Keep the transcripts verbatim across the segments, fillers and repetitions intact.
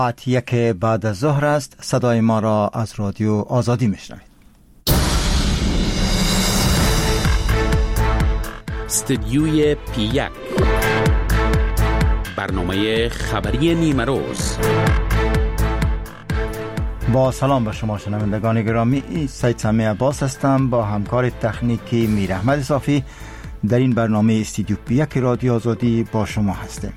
ساعت یک بعد از ظهر است. صدای ما را از رادیو آزادی میشنوید. استدیوی پی یک، برنامه خبری نیمه روز. با سلام به شما شنوندگان گرامی، سید سمی عباس هستم. با همکار تکنیکی میر احمد صافی در این برنامه استدیو پی یک رادیو آزادی با شما هستیم.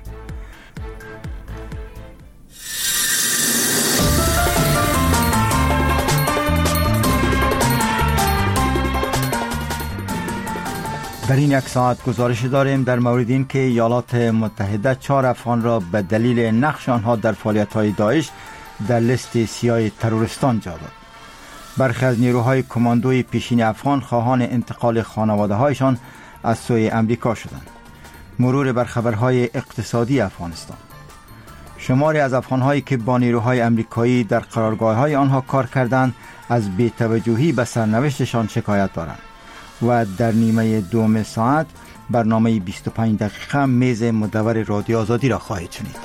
در این یک ساعت گزارش داریم در مورد این که ایالات متحده چهار افغان را به دلیل نقش آنها در فعالیت‌های داعش در لیست سیاه تروریستان جا داد. برخی از نیروهای کماندوی پیشین افغان خواهان انتقال خانواده‌هایشان از سوی امریکا شدند. مرور بر خبرهای اقتصادی افغانستان. شماری از افغان‌هایی که با نیروهای امریکایی در قرارگاه‌های آنها کار کردند از بی‌توجهی به سرنوشتشان شکایت دارند. و در نیمه دوم ساعت برنامه بیست و پنج دقیقه میز مدور رادیو آزادی را خواهید شنید.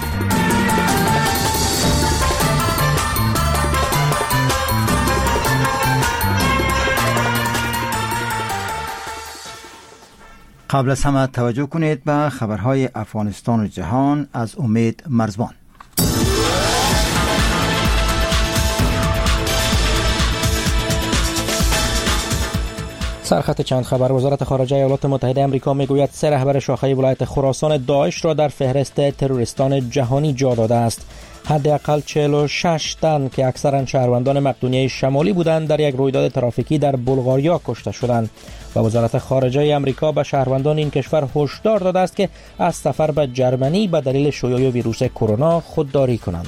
قبل از همه توجه کنید به خبرهای افغانستان و جهان از امید مرزبان. سرخط چند خبر. وزارت خارجه ایالات متحده آمریکا میگوید سه رهبر شاخه ولایت خراسان داعش را در فهرست تروریستان جهانی جا داده است. حداقل چهل و شش تن که اکثرا شهروندان مقدونیه شمالی بودند در یک رویداد ترافیکی در بلغاریا کشته شدند و وزارت خارجه آمریکا به شهروندان این کشور هشدار داده است که از سفر به جرمنی به دلیل شیوع ویروس کرونا خودداری کنند.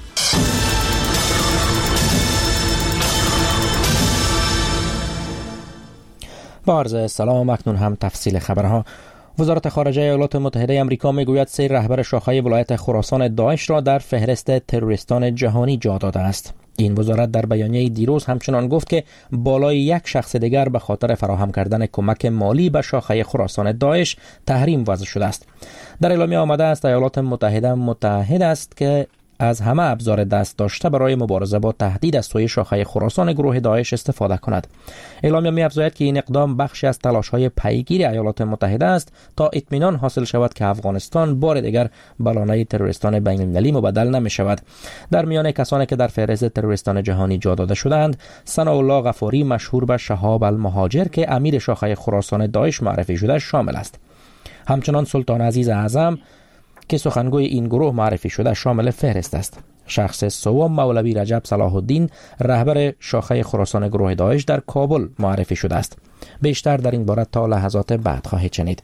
با عرض سلام، اکنون هم تفصیل خبرها. وزارت خارجه ایالات متحده آمریکا میگوید سه رهبر شاخه ولایت خراسان داعش را در فهرست تروریستان جهانی جا داده است. این وزارت در بیانیه دیروز همچنان گفت که بالای یک شخص دیگر به خاطر فراهم کردن کمک مالی به شاخه خراسان داعش تحریم وضع شده است. در اعلامیه آمده است ایالات متحده متحد است که از همه ابزار دست داشته برای مبارزه با تهدید از سوی شاخه خراسان گروه داعش استفاده کند. اعلامیه می‌افزاید که این اقدام بخشی از تلاش‌های پیگیری ایالات متحده است تا اطمینان حاصل شود که افغانستان بار دیگر بلانه تروریستان بین‌المللی مبدل نمی‌شود. در میان کسانی که در فهرست تروریستان جهانی جا داده شدند، ثناءالله غفاری مشهور به شهاب المهاجر که امیر شاخه خراسان داعش معرفی شده شامل است. همچنان سلطان عزیز اعظم که سخنگوی این گروه معرفی شده شامل فهرست است. شخص سوم مولوی رجب صلاح الدین رهبر شاخه خراسان گروه داعش در کابل معرفی شده است. بیشتر در این باره تا لحظات بعد خواهید شنید.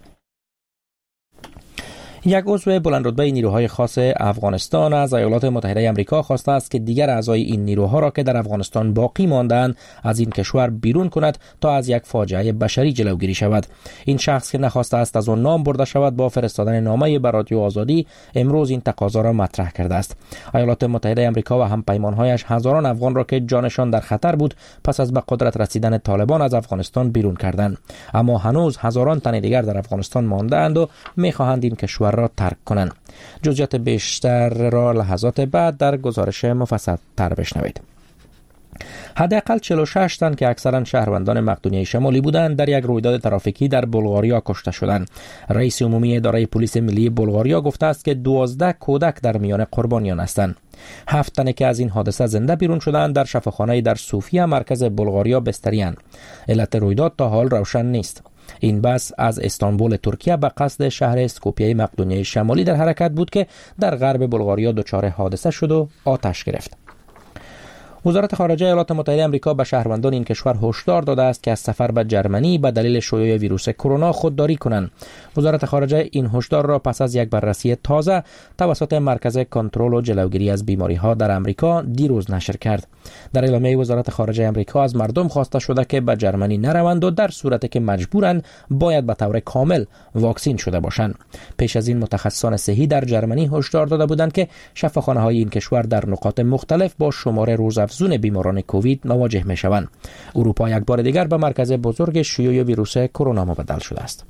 یک عضو بلند رتبه نیروهای خاص افغانستان از ایالات متحده آمریکا خواسته است که دیگر اعضای این نیروها را که در افغانستان باقی ماندند از این کشور بیرون کند تا از یک فاجعه بشری جلوگیری شود. این شخص که نخواسته است از آن نام برده شود با فرستادن نامه به رادیو آزادی امروز این تقاضا را مطرح کرده است. ایالات متحده آمریکا و همپیمانهایش هزاران افغان را که جانشان در خطر بود پس از به قدرت رسیدن طالبان از افغانستان بیرون کردند، اما هنوز هزاران تن دیگر در افغانستان مانده‌اند و می‌خواهند این کشور را ترک کنند. جزئیات بیشتر را لحظات بعد در گزارش مفصل تر بشنوید. حداقل چهل و شش تن که اکثرا شهروندان مقدونیه شمالی بودند در یک رویداد ترافیکی در بلغاریا کشته شدند. رئیس عمومی اداره پلیس ملی بلغاریا گفته است که دوازده کودک در میان قربانیان هستند. هفت تن که از این حادثه زنده بیرون شدند در شفاخانه در صوفیا مرکز بلغاریا بستری‌اند. علت رویداد تا حال روشن نیست. این بس از استانبول ترکیه به قصد شهر اسکوپیه مقدونیه شمالی در حرکت بود که در غرب بلغاریا دچار حادثه شد و آتش گرفت. وزارت خارجه ایالات متحده آمریکا به شهروندان این کشور هشدار داده است که از سفر به جرمنی به دلیل شیوع ویروس کرونا خودداری کنند. وزارت خارجه این هشدار را پس از یک بررسی تازه توسط مرکز کنترل و جلوگیری از بیماری‌ها در آمریکا دیروز نشر کرد. در اعلامیه وزارت خارجه آمریکا از مردم خواسته شده که به جرمنی نروند و در صورتی که مجبورند باید به طور کامل واکسین شده باشند. پیش از این متخصصان صحی در جرمنی هشدار داده بودند که شفاخانه‌های این کشور در نقاط مختلف با شمار روزافزون بیماران کووید مواجه می‌شوند. اروپا یک بار دیگر به مرکز بزرگ شیوع ویروس کرونا مبدل شده است.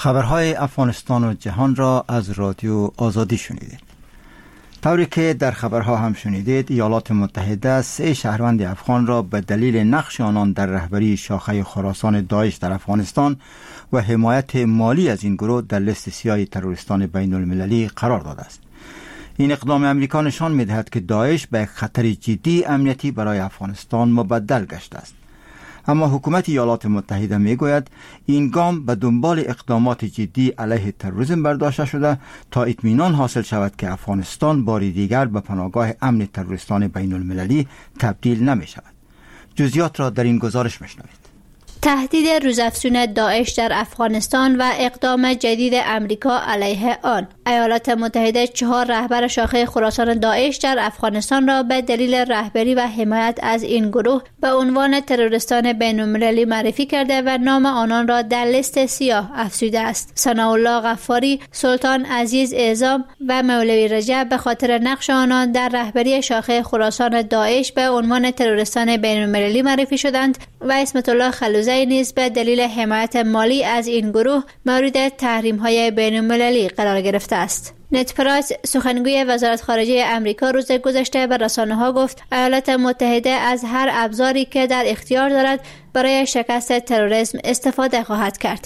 خبرهای افغانستان و جهان را از رادیو آزادی شنیدید. طوری که در خبرها هم شنیدید، ایالات متحده سه شهروند افغان را به دلیل نقش آنان در رهبری شاخه خراسان داعش در افغانستان و حمایت مالی از این گروه در لیست سیاه تروریستان بین المللی قرار داده است. این اقدام امریکا نشان می‌دهد که داعش به یک خطر جدی امنیتی برای افغانستان مبدل گشته است. اما حکومت ایالات متحده میگوید این گام به دنبال اقدامات جدی علیه تروریسم برداشته شده تا اطمینان حاصل شود که افغانستان باری دیگر به پناهگاه امن تروریستان بین المللی تبدیل نمی شود. جزئیات را در این گزارش میشنوید. تهدید روزافزون داعش در افغانستان و اقدام جدید امریکا علیه آن. ایالات متحده چهار رهبر شاخه خراسان داعش در افغانستان را به دلیل رهبری و حمایت از این گروه به عنوان تروریستان بین‌المللی معرفی کرده و نام آنان را در لیست سیاه افزوده است. ثناءالله غفاری، سلطان عزیز اعظام و مولوی رجب به خاطر نقش آنان در رهبری شاخه خراسان داعش به عنوان تروریستان بین‌المللی معرفی شدند و اسمت الله خلوزی نیز به دلیل حمایت مالی از این گروه مورد تحریم‌های بین‌المللی قرار گرفته است. نت پرایس، سخنگوی وزارت خارجه امریکا، روز گذشته به رسانه‌ها گفت ایالات متحده از هر ابزاری که در اختیار دارد برای شکست تروریسم استفاده خواهد کرد.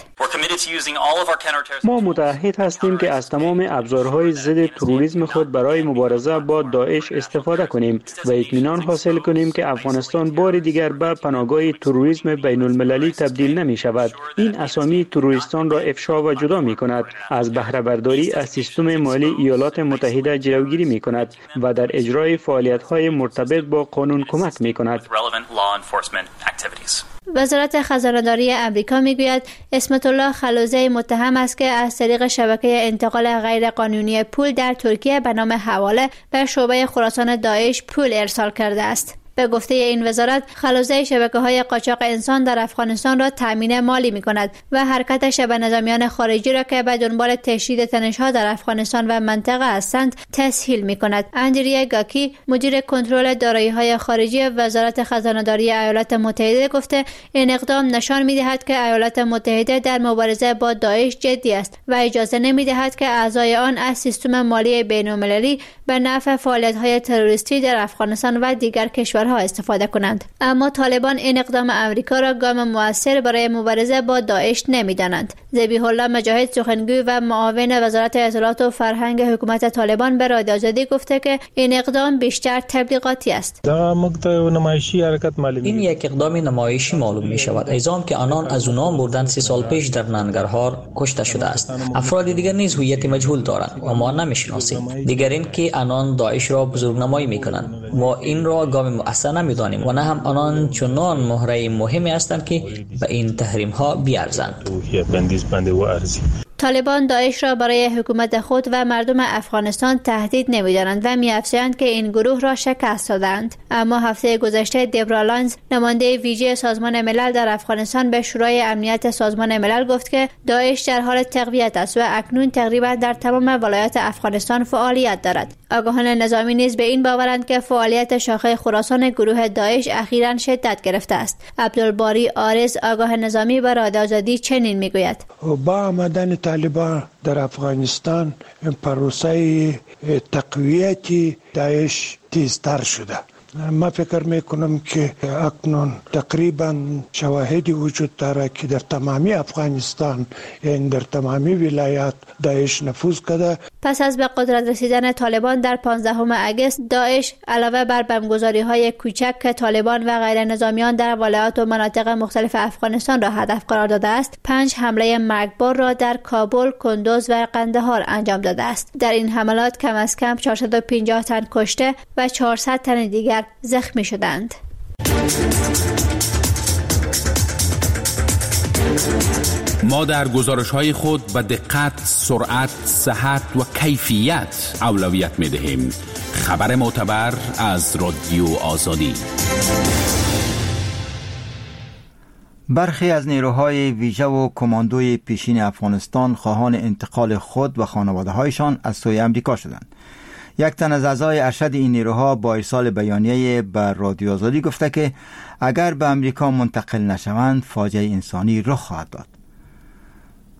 ما متعهد هستیم که از تمام ابزارهای ضد تروریسم خود برای مبارزه با داعش استفاده کنیم و اطمینان حاصل کنیم که افغانستان بار دیگر به پناهگاه تروریسم بین المللی تبدیل نمی شود. این اسامی تروریستان را افشا و جدا می کند، از بهره برداری از سیستم مالی ایالات متحده جلوگیری می کند و در اجرای فعالیت‌های مرتبط با قانون کمک می کند. وزارت خزانه‌داری امریکا میگوید اسمت الله خلوزی متهم است که از طریق شبکه انتقال غیرقانونی پول در ترکیه به نام حواله به شعبه خراسان داعش پول ارسال کرده است. به گفته این وزارت، خلوزی شبکه‌های قاچاق انسان در افغانستان را تامین مالی می‌کند و حرکت شبه نظامیان خارجی را که به دنبال تشدید تنش‌ها در افغانستان و منطقه هستند تسهیل می‌کند. اندریا گاکی، مدیر کنترل دارایی‌های خارجی وزارت خزانه‌داری ایالات متحده گفته این اقدام نشان می‌دهد که ایالات متحده در مبارزه با داعش جدی است و اجازه نمی‌دهد که اعضای آن از سیستم مالی بین‌المللی به نفع فعالیت‌های تروریستی در افغانستان و دیگر کشورها استفاده کنند. اما طالبان این اقدام امریکا را گام مؤثر برای مبارزه با داعش نمی‌دانند. ذبیح الله مجاهد، سخنگوی و معاون وزارت اطلاعات و فرهنگ حکومت طالبان به رادیو آزادی گفته که این اقدام بیشتر تبلیغاتی است. این یک اقدام نمایشی معلوم می شود. ایزام که آنان از اونام بردن سی سال پیش در ننگرهار کشته شده است. افراد دیگر نیز هویت مجهول دارند و ما نمی‌شناسیم. دیگر این که آنان داعش را بزرگنمایی می‌کنند. ما این را گام مؤثر نمی‌دانیم و نه هم آنان چنان مهره مهمی هستند که به این تحریم ها بیارزند. طالبان داعش را برای حکومت خود و مردم افغانستان تهدید نمی‌دانند و می‌افزایند که این گروه را شکست دادند. اما هفته گذشته دبرا لانز، نماینده ویژه سازمان ملل در افغانستان، به شورای امنیت سازمان ملل گفت که داعش در حال تقویت است و اکنون تقریبا در تمام ولایات افغانستان فعالیت دارد. آگاهان نظامی نیز به این باورند که فعالیت شاخه خراسان گروه داعش اخیراً شدت گرفته است. عبدالباری عارض، آگاه نظامی، به رادیو آزادی چنین میگوید: با آمدن طالبان در افغانستان پروسه تقویت داعش تیزتر شده. ما فکر میکنم که اکنون تقریبا شواهدی وجود داره که در تمامی افغانستان، یعنی در تمامی ولایات داعش نفوذ کرده. پس از به قدرت رسیدن طالبان در پانزدهم اگست، داعش علاوه بر بمبگذاری‌های کوچک که طالبان و غیر نظامیان در ولایات و مناطق مختلف افغانستان را هدف قرار داده است، پنج حمله مرگبار را در کابل، کندوز و قندهار انجام داده است. در این حملات کم از کم چهارصد و پنجاه تن کشته و چهارصد تن دیگر زخمی شدند. ما در گزارش‌های خود به دقت، سرعت، صحت و کیفیت اولویت می‌دهیم. خبر معتبر از رادیو آزادی. برخی از نیروهای ویژه و کماندوی پیشین افغانستان خواهان انتقال خود و خانواده‌هایشان از سوی امریکا شدند. یک تن از اعضای ارشد این نیروها با ارسال بیانیه بر رادیو آزادی گفته که اگر به امریکا منتقل نشوند فاجعه انسانی رخ خواهد داد.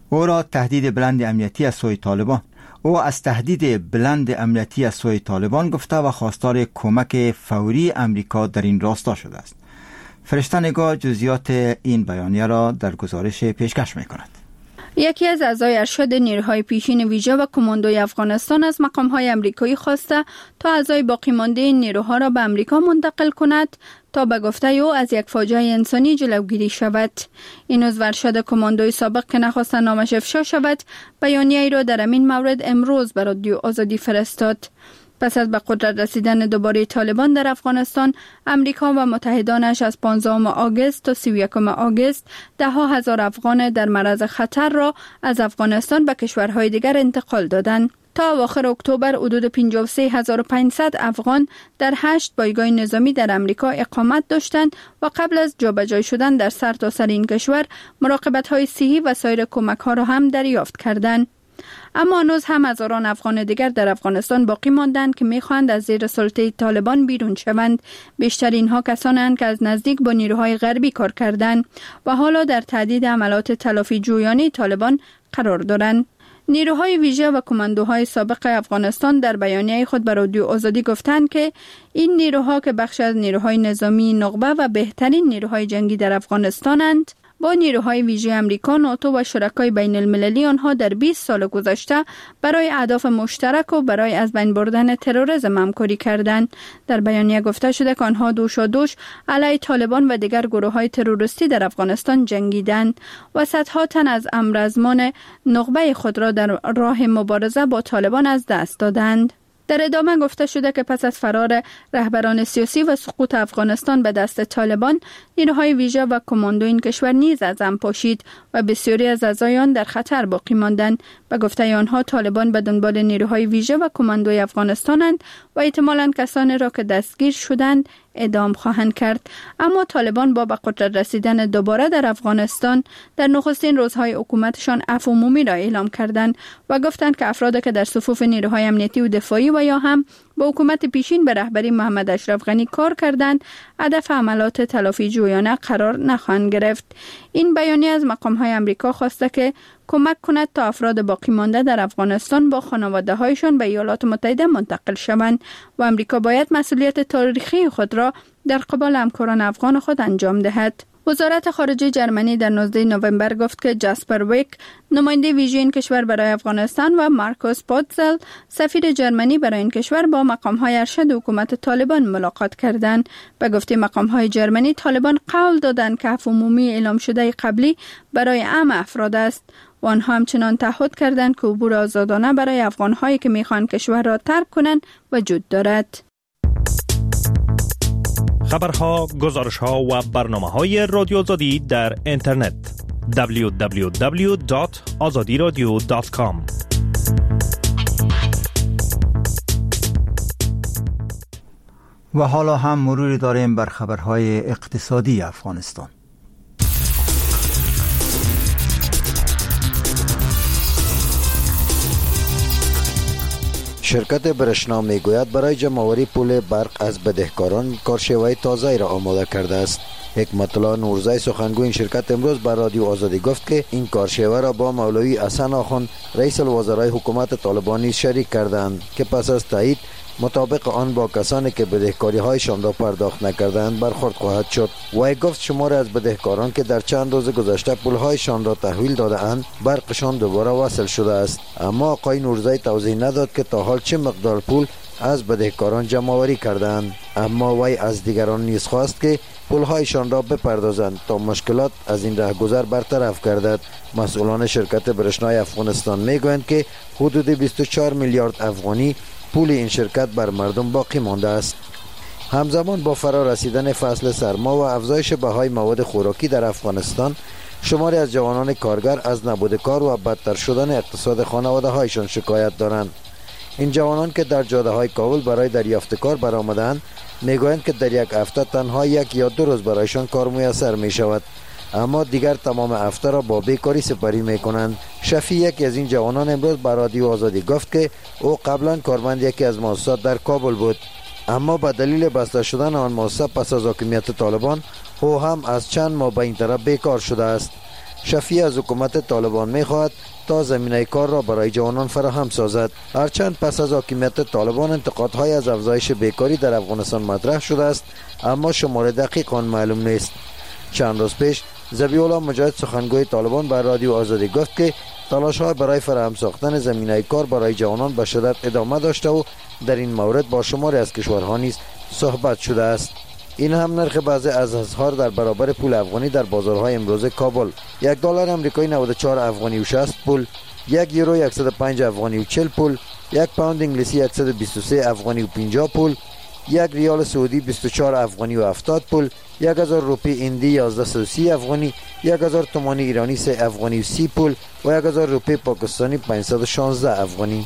او را تهدید بلند امنیتی از سوی طالبان او از تهدید بلند امنیتی از سوی طالبان گفته و خواستار کمک فوری امریکا در این راستا شده است. فرشته نگاه جزئیات این بیانیه را در گزارش پیشکش می‌کند. یکی از اعضای ارشد نیروهای پیشین ویژه و کماندوی افغانستان از مقام‌های آمریکایی خواسته تا اعضای باقی مانده این نیروها را به آمریکا منتقل کند تا به گفته او از یک فاجعه انسانی جلوگیری شود. این عضو ارشد کماندوی سابق که نخواست نامش افشا شود، بیانیه ای را در همین مورد امروز به رادیو آزادی فرستاد. پس از به قدرت رسیدن دوباره طالبان در افغانستان، امریکا و متحدانش از پانزدهم آگوست تا سی و یکم آگوست ده ها هزار افغان در معرض خطر را از افغانستان به کشورهای دیگر انتقال دادند. تا اواخر اکتبر حدود پنجاه و سه هزار و پانصد افغان در هشت پایگاه نظامی در امریکا اقامت داشتند و قبل از جابجایی شدن در سرتاسر این کشور مراقبت‌های صحی و سایر کمک‌ها را هم دریافت کردند. اما هنوز هم هزاران افغان دیگر در افغانستان باقی ماندند که می‌خواهند از زیر سلطه طالبان بیرون شوند. بیشتر اینها کسانند که از نزدیک با نیروهای غربی کار کردند و حالا در تهدید حملات تلافی جویانه طالبان قرار دارند. نیروهای ویژه و کماندوهای سابق افغانستان در بیانیه خود به رادیو آزادی گفتند که این نیروها که بخش از نیروهای نظامی نخبه و بهترین نیروهای جنگی در افغانستانند، با نیروهای ویژه امریکا، ناتو و شرکای بین المللی آنها در بیست سال گذشته برای اهداف مشترک و برای از بین بردن تروریسم همکاری کردند. در بیانیه گفته شده که آنها دوشادوش علیه طالبان و دیگر گروه‌های تروریستی در افغانستان جنگیدند و صدها تن از امرزمان نخبه خود را در راه مبارزه با طالبان از دست دادند. در ادامه گفته شده که پس از فرار رهبران سیاسی و سقوط افغانستان به دست طالبان، نیروهای ویژه و کماندو این کشور نیز از هم پاشید و بسیاری از اعضای آن در خطر باقی ماندند. به گفته آنها، طالبان به دنبال نیروهای ویژه و کماندوی افغانستانند و احتمالاً کسانی را که دستگیر شدند اعدام خواهند کرد. اما طالبان با به قدرت رسیدن دوباره در افغانستان در نخستین روزهای حکومتشان عفو عمومی را اعلام کردند و گفتند که افرادی که در صفوف نیروهای امنیتی و دفاعی و یا هم با حکومت پیشین به رهبری محمد اشرف غنی کار کردند، هدف عملات تلافی جویانه قرار نخواهند گرفت. این بیانیه از مقام‌های آمریکا خواسته که کمک کند تا افراد باقی مانده در افغانستان با خانواده‌هایشان به ایالات متحده منتقل شوند و آمریکا باید مسئولیت تاریخی خود را در قبال همکاران افغان خود انجام دهد. وزارت خارجه جرمنی در نوزدهم نوامبر گفت که جاسپر ویک، نماینده ویژه این کشور برای افغانستان، و مارکوس پوتزل، سفیر جرمنی برای این کشور، با مقام‌های ارشد حکومت طالبان ملاقات کردند. به گفته مقام‌های جرمنی، طالبان قول دادند که عفو عمومی اعلام شده قبلی برای عام افراد است و آنها همچنان تعهد کردند که عبور آزادانه برای افغان‌هایی که می‌خواهند کشور را ترک کنند وجود دارد. خبرها، گزارش‌ها و برنامه‌های رادیو آزادی در اینترنت دبلیو دبلیو دبلیو دات آزادی رادیو دات کام. و حالا هم مروری داریم بر خبرهای اقتصادی افغانستان. شرکت برشنا میگوید برای جمع‌آوری پول برق از بدهکاران کارشیوه تازه‌ای را آماده کرده است. حکمت الله نورزی، سخنگوی این شرکت، امروز بر رادیو آزادی گفت که این کارشیوه را با مولوی حسن آخوند، رئیس الوزرای حکومت طالبان نیز شریک کردند که پس از تایید مطابق آن با کسانی که بدهکاری هایشان را پرداخت نکردند برخورد خواهد شد. وی گفت شمار از بدهکاران که در چند روز گذشته پول هایشان را تحویل داده اند، برقشان دوباره وصل شده است. اما آقای نورزی توضیح نداد که تا حال چه مقدار پول از بدهکاران جمع آوری کردند. اما وی از دیگران نیز خواست که پول هایشان را بپردازند تا مشکلات از این راهگذر برطرف گردد. مسئولان شرکت برشنای افغانستان میگویند که حدود بیست و چهار میلیارد افغانی پول این شرکت بر مردم باقی مانده است. همزمان با فرا رسیدن فصل سرما و افزایش بهای مواد خوراکی در افغانستان، شماری از جوانان کارگر از نبود کار و بدتر شدن اقتصاد خانواده هایشان شکایت دارند. این جوانان که در جاده های کابل برای دریافت کار برآمدند، میگویند که در یک هفته تنها یک یا دو روز برایشان کار میسر می شود، اما دیگر تمام هفته را با بیکاری سپری می کنند. شفیع، یکی از این جوانان، امروز بر رادیو آزادی گفت که او قبلا کارمند یکی از مؤسسات در کابل بود، اما به دلیل بسته شدن آن مؤسسه پس از حاکمیت طالبان او هم از چند ماه به این طرف بیکار شده است. شفیع از حکومت طالبان می‌خواهد تا زمینه کار را برای جوانان فراهم سازد. هرچند پس از حاکمیت طالبان انتقادهای از افزایش بیکاری در افغانستان مطرح شده است، اما شمار دقیق آن معلوم نیست. چند روز پیش ذبیح الله مجاهد سخنگوی طالبان به رادیو آزادی گفت که تلاش‌ها برای فراهم ساختن زمینه کار برای جوانان به شدت ادامه داشته و در این مورد با شماری از کشورها نیز صحبت شده است. این هم نرخ بعضی از اسعار در برابر پول افغانی در بازارهای امروز کابل: یک دلار آمریکایی نود و چهار افغانی و شصت پول، یک یورو صد و پنج افغانی و چهل پول، یک پوند انگلیسی صد و بیست و سه افغانی و پنجاه پول، یک ریال سعودی بیست و چهار افغانی و هفتاد پول، یک هزار روپی هندی یازده صد و سی افغانی، یک هزار تومان ایرانی سه افغانی و سی پول و یک هزار روپی پاکستانی پانصد و شانزده افغانی.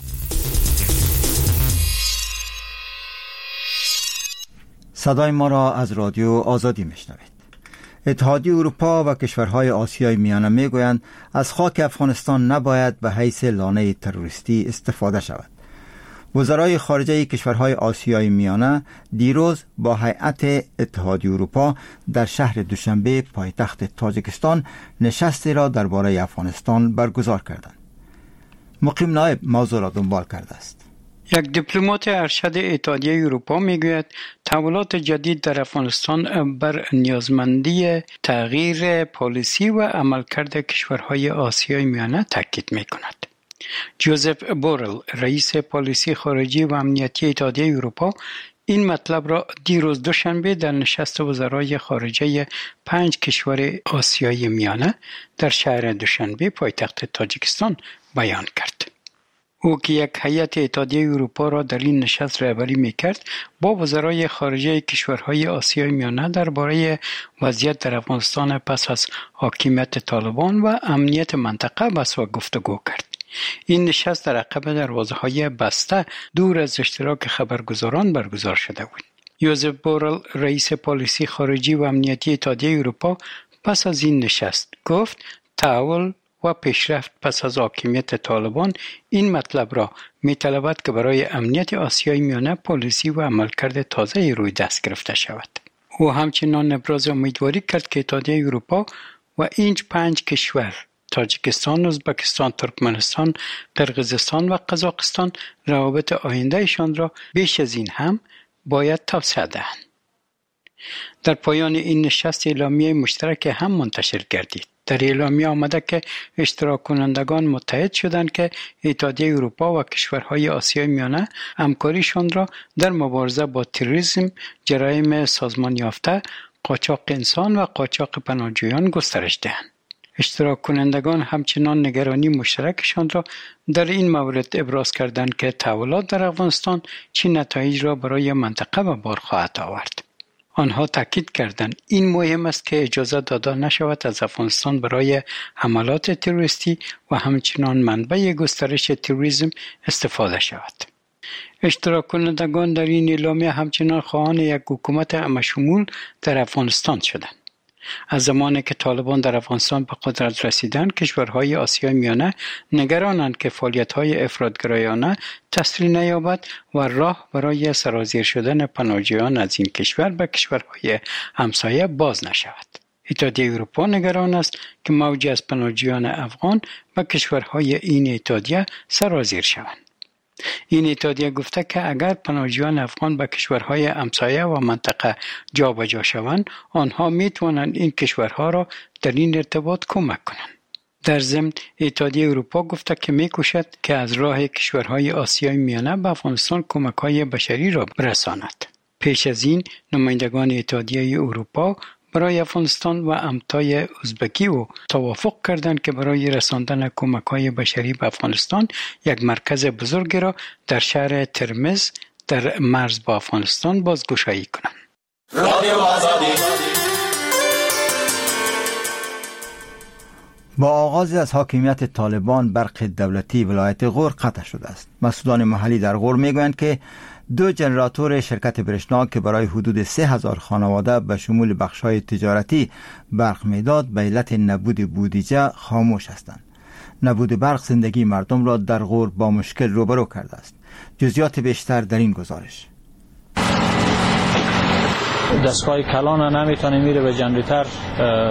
صدای ما را از رادیو آزادی میشنوید. اتحادیه اروپا و کشورهای آسیای میانه میگویند از خاک افغانستان نباید به حیث لانه تروریستی استفاده شود. وزرای خارجه کشورهای آسیای میانه دیروز با هیئت اتحادیه اروپا در شهر دوشنبه پایتخت تاجیکستان نشستی را درباره افغانستان برگزار کردند. مقیم نایب موضوع را دنبال کرده است. یک دیپلمات ارشد اتحادیه اروپا میگوید تحولات جدید در افغانستان بر نیازمندی تغییر پالیسی و عملکرد کشورهای آسیای میانه تاکید میکند. جوزف بورل، رئیس پالیسی خارجی و امنیتی اتحادیه اروپا، این مطلب را دیروز دوشنبه در نشست وزرای خارجه پنج کشور آسیای میانه در شهر دوشنبه پایتخت تاجیکستان بیان کرد. او که یک هیئت اتحادیه اروپا را در این نشست رهبری می‌کرد، با وزرای خارجه کشورهای آسیای میانه درباره وضعیت در افغانستان پس از حاکمیت طالبان و امنیت منطقه بحث و گفتگو کرد. این نشست در عقب دروازه‌های بسته دور از اشتراک خبرگزاران برگزار شده بود. یوزف بورل، رئیس پالیسی خارجی و امنیتی اتحادیه اروپا، پس از این نشست گفت تحول و پیشرفت پس از حاکمیت طالبان این مطلب را می‌طلبد که برای امنیت آسیای میانه پالیسی و عملکرد تازه روی دست گرفته شود. او همچنان ابراز امیدواری کرد که اتحادیه اروپا و این پنج کشور تاجیکستان، ازبکستان، ترکمنستان، قرقیزستان و قزاقستان روابط آیندهشان را بیش از این هم باید توسعه دهند. در پایان این نشست اعلامیه مشترک هم منتشر گردید. در اعلامیه آمده که اشتراک کنندگان متحد شدند که اتحادیه اروپا و کشورهای آسیای میانه همکاریشان را در مبارزه با تروریسم، جرایم سازمان یافته، قاچاق انسان و قاچاق پناهجویان گسترش دهند. اشتراک کنندگان همچنان نگرانی مشترکشان را در این مورد ابراز کردند که تحولات در افغانستان چه نتایج را برای منطقه به بار خواهد آورد. آنها تاکید کردند این مهم است که اجازه داده نشود از افغانستان برای حملات تروریستی و همچنان منبع گسترش تروریسم استفاده شود. اشتراک کنندگان در این اعلامیه همچنان خواهان یک حکومت همه‌شمول در افغانستان شدند. از زمانی که طالبان در افغانستان به قدرت رسیدند، کشورهای آسیای میانه نگرانند که فعالیت‌های افراط‌گرایانه تسریع نیابد و راه برای سرازیر شدن پناهجویان از این کشور به کشورهای همسایه باز نشود. اتحادیه اروپا نگران است که موجی از پناهجویان افغان به کشورهای این اتحادیه سرازیر شوند. این اتحادیه گفته که اگر پناهجویان افغان به کشورهای همسایه و منطقه جابجا شوند، آنها میتوانند این کشورها را در این ارتباط کمک کنند. در ضمن اتحادیه اروپا گفته که میکوشد که از راه کشورهای آسیای میانه به افغانستان کمک‌های بشری را برساند. پیش از این نمایندگان اتحادیه اروپا برای افغانستان و امتای ازبکی و توافق کردند که برای رساندن کمک‌های بشری به افغانستان یک مرکز بزرگ را در شهر ترمز در مرز با افغانستان بازگشایی کنند. رادیو آزادی. با آغاز از حاکمیت طالبان برق دولتی ولایت غور قطع شده است. مسئولان محلی در غور میگویند که دو ژنراتور شرکت برشنا که برای حدود سه هزار خانواده به شمول بخش‌های تجارتی برق میداد به علت نبود بودجه خاموش هستند. نبود برق زندگی مردم را در غور با مشکل روبرو کرده است. جزئیات بیشتر در این گزارش. دستگاه کلان نمیتونه میره به جنریتر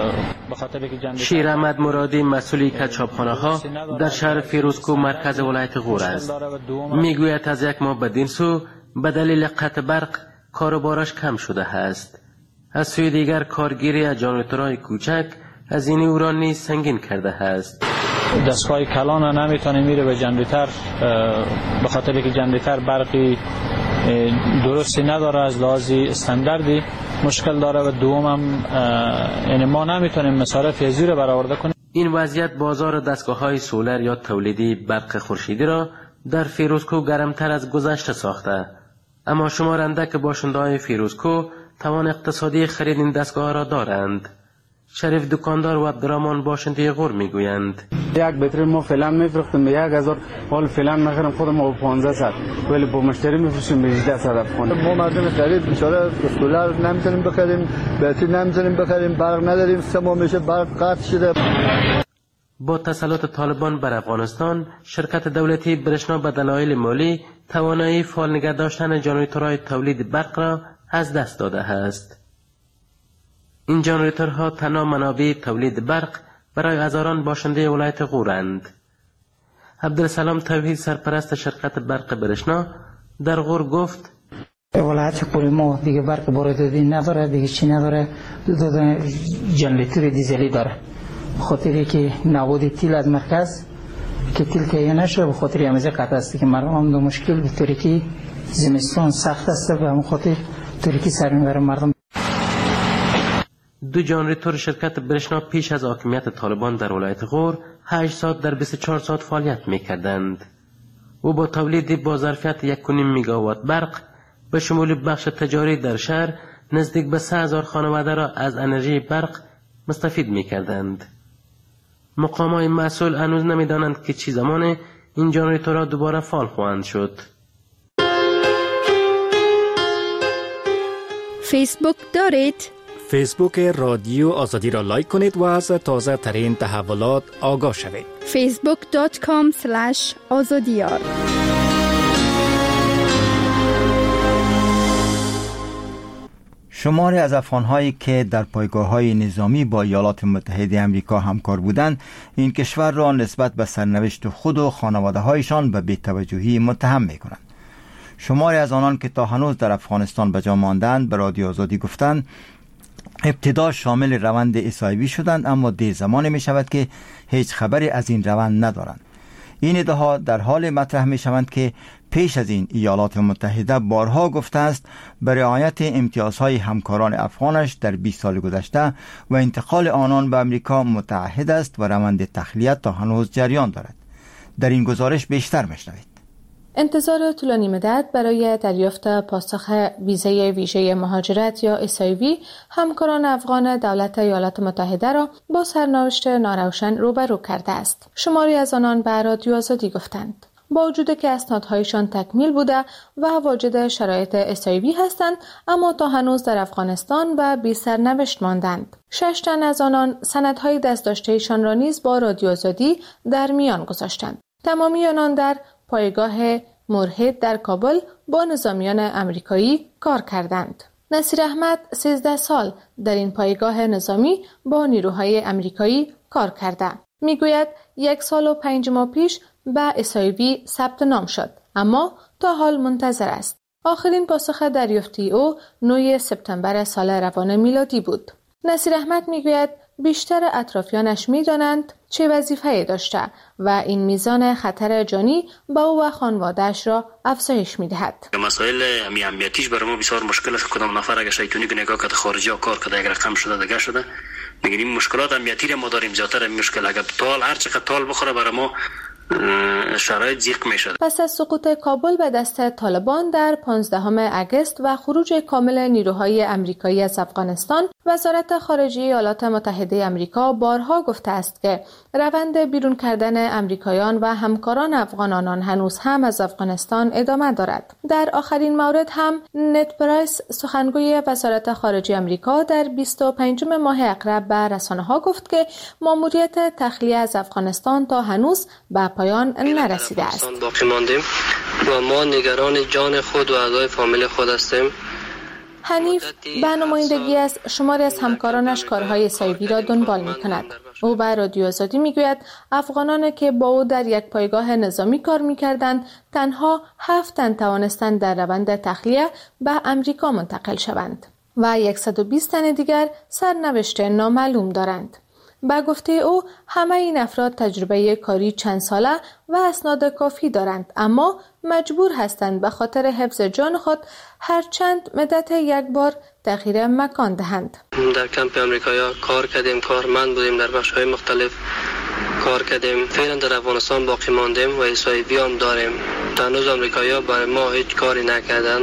شیر احمد مرادی مسئول کچاپخانه ها در شهر فیروزکو مرکز ولایت غور است. میگوید از یک ماه بدین سو به دلیل قطع برق کاروبارش کم شده است. از سوی دیگر کارگیری از جانورهای کوچک از این او را نیز سنگین کرده است. دستگاه کلان نمیتونه میره به جنریتر به خاطر که جنریتر برقی درستی نداره، از لحاظ استانداردی مشکل داره و دوم هم یعنی ما نمیتونیم مصارف ازی رو برآورده کنیم. این وضعیت بازار دستگاه‌های سولر یا تولیدی برق خورشیدی را در فیروزکو گرمتر از گذشته ساخته. اما شمار اندک باشنده‌های فیروزکو توان اقتصادی خرید این دستگاه را دارند. شریف دکاندار و عبدالرحمن باشنده غور میگویند یک بطری ما فعلا میفروختیم به یک هزار، حال فعلا میخریم خودم ما پانزده صد، ولی با مشتری میفروشیم به هجده صد افغان. ما مردم غریب بیچاره سولر نمیتونیم بخریم، بطری نمیتونیم بخریم، برق نداریم، سه ماه میشه برق قطع شده. با تسلط طالبان بر افغانستان، شرکت دولتی برشنا به دلایل مالی توانایی فعال نگه داشتن جنراتورهای تولید برق را از دست داده است. این جنراتورها تنها منابع تولید برق برای هزاران باشنده ولایت غورند. عبدالسلام توحید سرپرست شرکت برق برشنا در غور گفت ولایت غور ما دیگه برق وارداتی نداره، دیگه چی نداره، دو تا جنراتور دیزلی داره. خاطری که نواد تیل از مرکز که تیل که نشه به خاطر همیشه قطع است که مردم هم دو مشکل به طوری که زمستان سخت است و همون خاطر طوری که سر میبره مردم. دو جنراتور شرکت برشنا پیش از حاکمیت طالبان در ولایت غور هشت ساعت در بیست و چهار ساعت فعالیت میکردند و با تولید با ظرفیت یک و نیم میگاوات برق به شمول بخش تجاری در شهر نزدیک به سه هزار خانواده را از انرژی برق مستفید میکردند. مقامات مسئول هنوز نمیدانند که چی زمان این جنراتورها دوباره فعال خواهند شد. فیسبوک دارید؟ فیسبوک رادیو آزادی را لایک کنید و از تازه ترین تحولات آگاه شوید. فیسبوک دات کام اسلش آزادیار. شماری از افغان‌هایی که در پایگاه‌های نظامی با ایالات متحده آمریکا همکار بودند، این کشور را نسبت به سرنوشت خود و خانواده‌هایشان به بی‌توجهی متهم می‌کنند. شماری از آنان که تا هنوز در افغانستان به جا ماندند به رادیو آزادی گفتند ابتدا شامل روند اسایبی شدند، اما دیر زمانی می شود که هیچ خبری از این روند ندارند. این ادعاها در حال مطرح می شوند که پیش از این ایالات متحده بارها گفته است به رعایت امتیازهای همکاران افغانش در بیست سال گذشته و انتقال آنان به امریکا متعهد است و روند تخلیه تا هنوز جریان دارد. در این گزارش بیشتر میشنوید. انتظار طولانی مدت برای دریافت پاسخ ویزای ویژه مهاجرت یا اس آی وی همکاران افغان دولت ایالات متحده را با سرنوشت ناروشن روبرو کرده است. شماری از آنان به رادیو آزادی گفتند با وجود که اسنادهایشان تکمیل بوده و واجد شرایط اس آی وی هستند، اما تا هنوز در افغانستان و بی سرنوشت ماندند. شش تن از آنان سندهای دستداشته‌ایشان را نیز با رادیو آزادی در میان گذاشتند. تمامی آنان در پایگاه مرهد در کابل با نظامیان امریکایی کار کردند. نصیر احمد سیزده سال در این پایگاه نظامی با نیروهای امریکایی کار کرده. میگوید یک سال و پنج ماه پیش به اس آی وی ثبت نام شد، اما تا حال منتظر است. آخرین پاسخ دریافتی او نه سپتامبر سال روان میلادی بود. نصیر احمد میگوید بیشتر اطرافیانش میدانند چه وظیفه‌ای داشته و این میزان خطر جانی با او و خانواده‌اش را افزایش می‌دهد. مسائل امنیتیش برای ما بسیار مشکل است. کدام نفر اگه شیطانی که نگاه کرده خارجی ها کار کرده اگر رقم شده دیگه شده، میگیم مشکلات امنیتی ما داریم زیاتر. مشکل اگه تال هر چقدر تال بخوره برای ما شرایط ضیق میشد. پس از سقوط کابل به دست طالبان در پانزدهم اگست و خروج کامل نیروهای امریکایی از افغانستان، وزارت خارجه ایالات متحده آمریکا بارها گفته است که روند بیرون کردن امریکایان و همکاران افغان آنان هنوز هم از افغانستان ادامه دارد. در آخرین مورد هم نت پرایس سخنگوی وزارت خارجه آمریکا در بیست و پنجم ماه اقرب به رسانه‌ها گفت که ماموریت تخلیه از افغانستان تا هنوز به پایان نرسیده است. باقی ماندیم و ما نگران جان خود و اعضای فامیل خود هستیم. حنیف به نمایندگی از شماری از همکارانش کارهای اسایوی را دنبال می کند. او به رادیو آزادی می گوید افغانان که با او در یک پایگاه نظامی کار می کردند تنها هفت تن توانستند در روند تخلیه به امریکا منتقل شوند و صد و بیست تن دیگر سرنوشت نامعلوم دارند. با گفته او همه این افراد تجربه کاری چند ساله و اسناد کافی دارند، اما مجبور هستند به خاطر حفظ جان خود هر چند مدت یک بار تغییر مکان دهند. در کمپ امریکایی کار کردیم، کارمند بودیم، در بخش‌های مختلف کار کردیم. فعلا در افغانستان باقی ماندیم و اسایوی هم داریم. هنوز امریکایی‌ها برای ما هیچ کاری نکردند.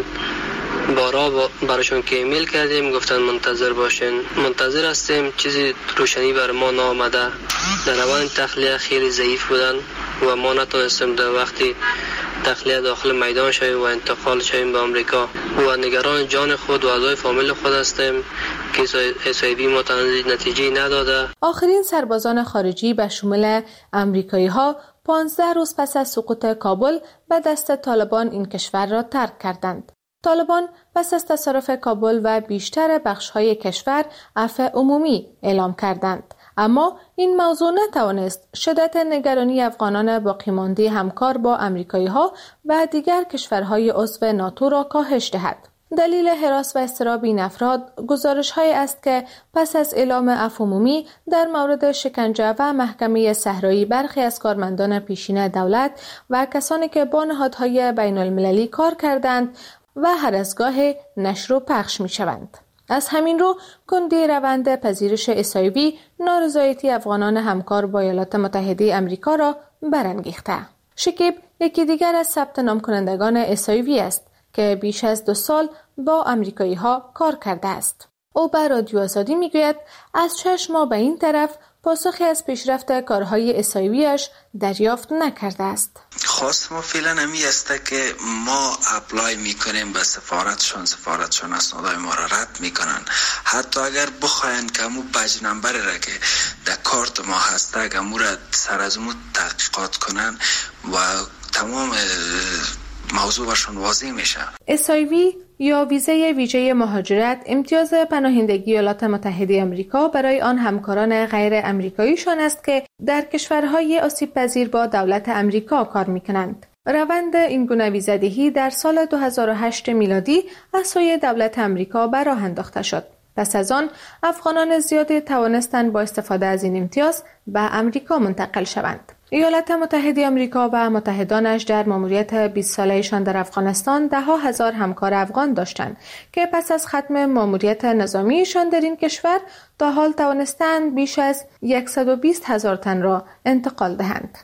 بارا براشون که ایمیل کردیم گفتن منتظر باشین. منتظر هستیم، چیزی روشنی بر ما نامده. در روند تخلیه خیلی ضعیف بودن و ما نتونستیم در وقتی تخلیه داخل میدان شویم و انتقال شویم به آمریکا و نگران جان خود و اعضای فامیل خود هستیم که اسایوی ما نتیجه نداده. آخرین سربازان خارجی به شمول امریکایی ها پانزده روز پس از سقوط کابل به دست طالبان این کشور را ترک کردند. طالبان پس از تصرف کابل و بیشتر بخش‌های کشور عفو عمومی اعلام کردند، اما این موضوع نتوانست شدت نگرانی افغانان باقی مانده همکار با امریکایی‌ها و دیگر کشورهای عضو ناتو را کاهش دهد. دلیل هراس و اضطراب این افراد گزارش‌هایی است که پس از اعلام عفو عمومی در مورد شکنجه و محکمه صحرایی برخی از کارمندان پیشین دولت و کسانی که با نهادهای بین‌المللی کار کردند و هر از گاه نشر و پخش می شوند. از همین رو کندی روند پذیرش اسایوی نارضایتی افغانان همکار با ایالات متحده امریکا را برانگیخته. شکیب یکی دیگر از ثبت نام کنندگان اسایوی است که بیش از دو سال با امریکایی ها کار کرده است. او به رادیو آزادی می گوید از شش ماه به این طرف پاسخی از پیشرفت کارهای اسایویش دریافت نکرده است. خواست ما فعلا همی است که ما اپلای میکنیم به سفارتشون، سفارتشون اسنادای ما را رد میکنن. حتی اگر بخواین که مو بج نمبر را که در کارت ما هسته اگر مو را سر از مو تحقیقات کنن و تمام موضوع برشون واضح میشه. اسایوی یا ویزه ویژه مهاجرت امتیاز پناهندگی ایالات متحده آمریکا برای آن همکاران غیر امریکاییشان است که در کشورهای آسیب پذیر با دولت امریکا کار میکنند. روند این گونه ویزه‌دهی در سال دو هزار و هشت میلادی از سوی دولت امریکا به راه انداخته شد. پس از آن افغانان زیادی توانستند با استفاده از این امتیاز به امریکا منتقل شوند. ایالات متحده آمریکا و متحدانش در ماموریت بیست ساله‌شان در افغانستان ده ها هزار همکار افغان داشتند که پس از ختم ماموریت نظامیشان در این کشور تا حال توانستند بیش از صد و بیست هزار تن را انتقال دهند.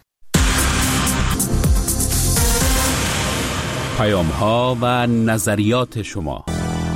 پیام ها و نظریات شما.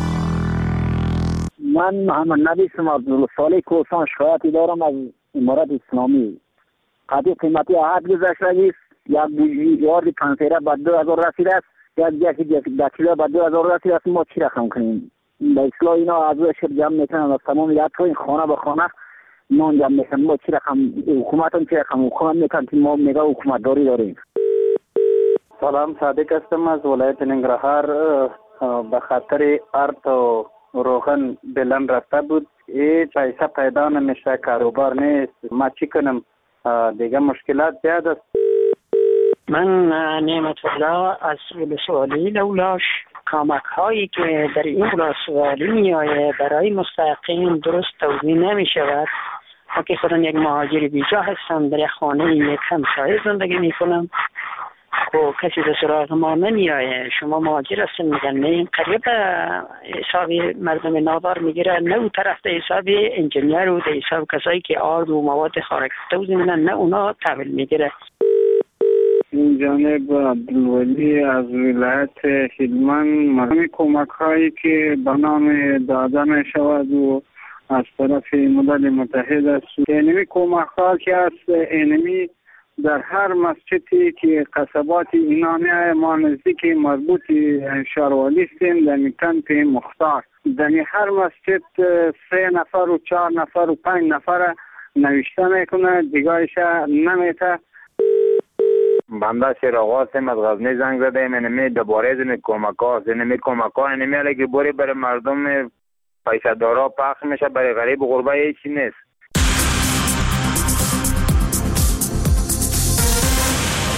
من محمد نبی اسم عبدالصالح کوسان شکایتی دارم از امارت اسلامی. قضیه قیمتی عهد گذشته است. یک بوجی پنسیره به دو هزار رسیده است، یک یک دکیله به دو هزار رسیده است. ما چی رقم کنیم؟ به اصلاح اینا از شر جمع میکنن از تمام یک این خانه به خانه نان جمع میکنن. ما چی رقم؟ حکومت هم چی رقم؟ حکومت میکنن که ما میگه حکومت داری داریم. سلام، صادق هستم از ولایت ننگرهار. به خاطر ارت و روغن بلند رفته بود. این پیسه پیدا نمیشه، کاروبار نیست. ما چی کنم؟ دیگه مشکلات زیاد است. من نعمت الله از ولسوالی لولاش. کمک هایی که در این ولسوالی می آید برای مستحقین درست توزیع نمی شود. ما که خودم یک مهاجر بیجا هستم، در یک خانه یک همسایه زندگی می کنم و کسی به سراغ ما نمی آید. شما مهاجر هستم میگن نه، این قریب حساب مردم نادار میگیره، نه اون طرف ده حساب انجینیر و ده حساب کسایی که آرد و مواد خارق توزیع میدن، نه اونا تحویل میگیره. این جانب عبدالولی از ولایت هلمند. مردم کمک هایی که به نام داده می شود و از طرف ملل متحد است، اینمی کمک ها که از اینمی در هر مسجدی که قصبات اینا میای ما نزدیک مربوط شاروالی هستیم در کمپ مختار. در هر مسجد سه نفر و چهار نفر و پنج نفر نوشته میکنه، دیگرش نمیته. بنده شیراغ هستیم از غزنی زنگ زدیم. اینمی دوباره از این کمک ها اینمی کمک ها اینمی علی که بوری برای مردم پیسه دارا پخش میشه، برای غریب و غربه هیچی نیست.